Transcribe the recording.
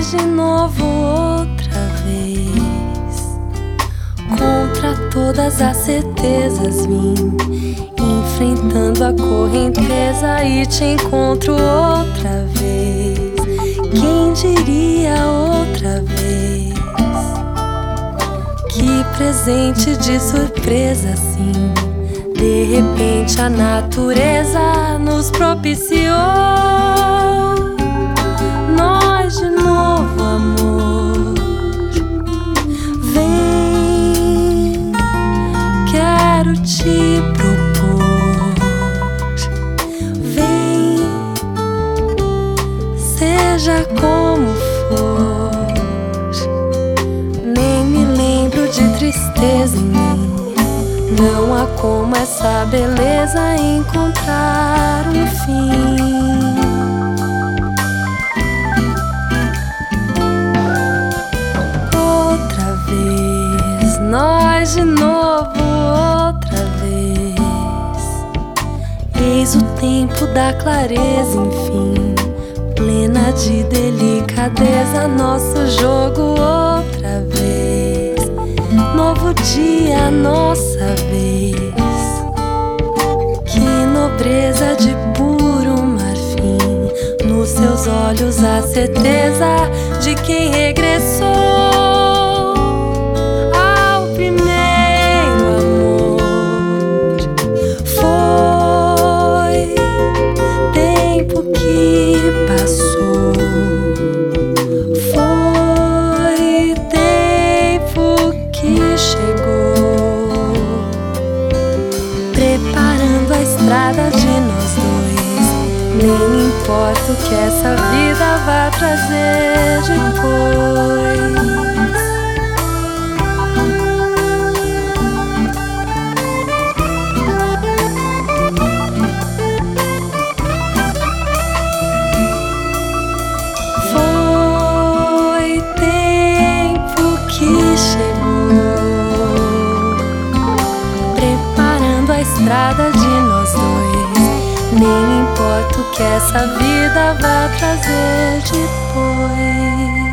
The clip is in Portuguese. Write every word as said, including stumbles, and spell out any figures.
Nós de novo outra vez, contra todas as certezas vim, enfrentando a correnteza e te encontro outra vez. Quem diria outra vez? Que presente de surpresa assim, de repente a natureza nos propiciou. Nós de novo, amor, vem, quero te propor. Vem, seja como for. Nem me lembro de tristeza em mim. Não há como essa beleza encontrar um fim. Outra vez, nós de novo, outra vez. Eis o tempo da clareza, enfim, plena de delicadeza, nosso jogo outra vez. Novo dia, nossa vez. Que nobreza de puro marfim, nos seus olhos a certeza de quem regressou ao primeiro amor. Foi tempo que passou, foi tempo que chegou, preparando a estrada de nós dois. Nem importa o que essa vida vai trazer depois. Foi tempo que chegou, preparando a estrada de nós dois. Nem importa o que essa vida vai trazer depois.